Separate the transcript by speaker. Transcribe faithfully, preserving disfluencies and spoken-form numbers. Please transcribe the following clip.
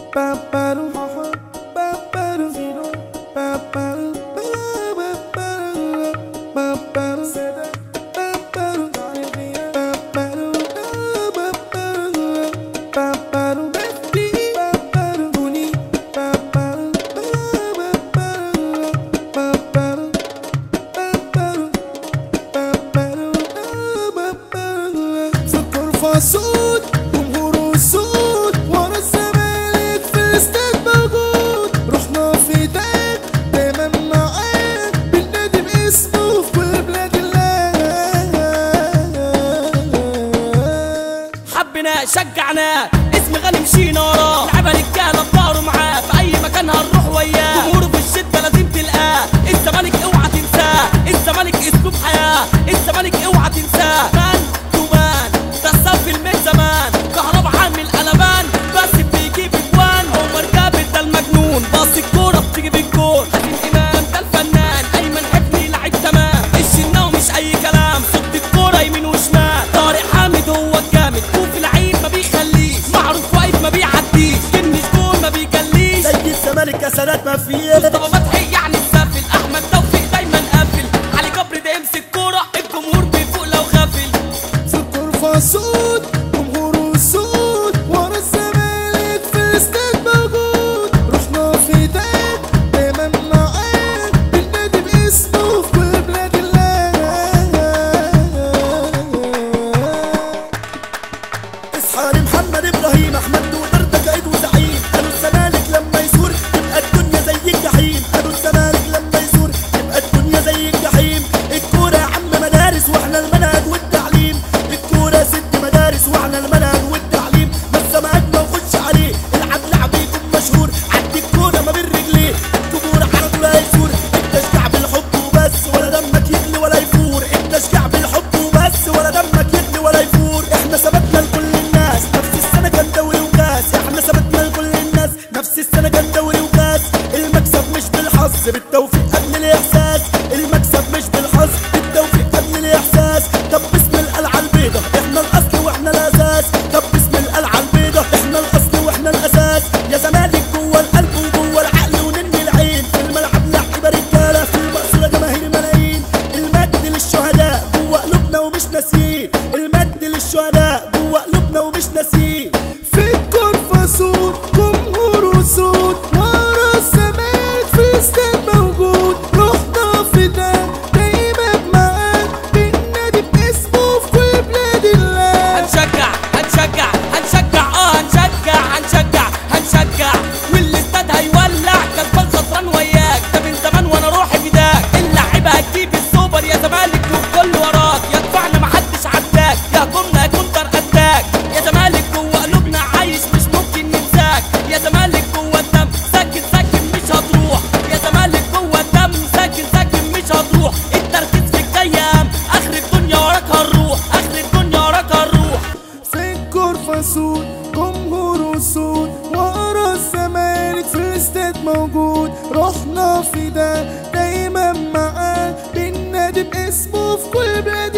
Speaker 1: سود جمهور وسود ورا الزمالك في الاستاد موجود. رحنا فداك دايما معاك بالنادي باسمه في كل بلاد الله.
Speaker 2: حبيناه شجعناه اسم غالي مشينا وراه. لعبة رجالة بطاروا معاه في أي مكان هنروح وياه. جمهوره في الشدة لازم تلقاه. الزمالك اوعى تنساه. الزمالك اسلوب حياة. الزمالك اوعى تنساه. زمان كهربا عامل قلبان بس بيجيب اجوان. عمر جابر ده المجنون باص الكورة بتيجي بالجول. حكيم امام ده الفنان. ايمن حفني لعيب تمام. الشناوي مش اي كلام. صد الكورة يمين وشمال. طارق حامد هو الجامد. وفي لعيب ما بيخليش. معروف واقف ما بيعديش. كنش جول ما بيجليش.
Speaker 3: زي الزمالك يا سادات ما فيه.
Speaker 2: مصطفى فتحي يعني السافل. احمد توفيق دايما قافل. علي جبر ده يمسك كورة الجمهور بيفوق لو غافل.
Speaker 1: في الطرفة سود ورا الزمالك في الاستاد موجود. رحنا فداك دايما معاك بالنادي باسمه في كل بلاد الله.
Speaker 3: اصحى محمد ابراهيم احمد ودر ده قايد وزعيم. قالوا الزمالك لما يزور تبقى الدنيا زي الجحيم. قالوا الزمالك لما يزور تبقى الدنيا زي الجحيم. الكورة يا عم مدارس واحنا المنهج والتعليم. الكورة ست مدارس واحنا المنهج والتعليم. مشهور عدي الكورة ما بين رجليه. الجمهور على طول هيثور. التشجيع بالحب وبس ولا دمك يغلي ولا يفور. التشجيع بالحب وبس ولا دمك يغلي ولا يفور. احنا ثبتنا لكل الناس نفس السنة كان دوري وكاس. احنا ثبتنا لكل الناس نفس السنة كان دوري وكاس. المكسب مش بالحظ بالتوفيق قبل الاحساس. المكسب مش بالحظ بالتوفيق قبل الاحساس. طب باسم القلعة البيضاء احنا الاصل واحنا الاساس. طب باسم القلعة البيضاء احنا الاصل واحنا الاساس. يا زمالك جوه القلب وجوه العقل ونني العين. في الملعب لعيبه رجاله في المقصوره جماهير ملايين. المجد للشهداء جوه قلوبنا ومش ناسيين. المجد للشهداء جوه قلوبنا ومش ناسيين.
Speaker 1: في الطرفة سود جمهور وسود ورا الزمالك في الاستاد موجود. رحنا فداك دايما معاك بالنادي باسمه في كل بلاد الله.
Speaker 2: هنشجع هنشجع هنشجع اه هنشجع هنشجع هنشجع والاستاد هيولع. كسبان خسران وياك ده من زمان وانا روحي فداك. اللعيبه هتجيب السوبر يا زمالك والكل وراك. يا دفعنا محدش عداك. يا هجومنا كونتر اتاك. يا زمالك جوه قلوبنا عايش مش ممكن ننساك. يا زمالك جوه الدم ساكن ساكن مش هتروح. يا زمالك جوه الدم ساكن ساكن مش هتروح. التركيز في الجيام اخر الدنيا وراك هنروح. اخر الدنيا وراك هنروح.
Speaker 1: في الطرفة سود جمهور وسود ورا الزمالك في الاستاد موجود. رحنا فداك دايما معاك بالنادي باسمه في كل بلاد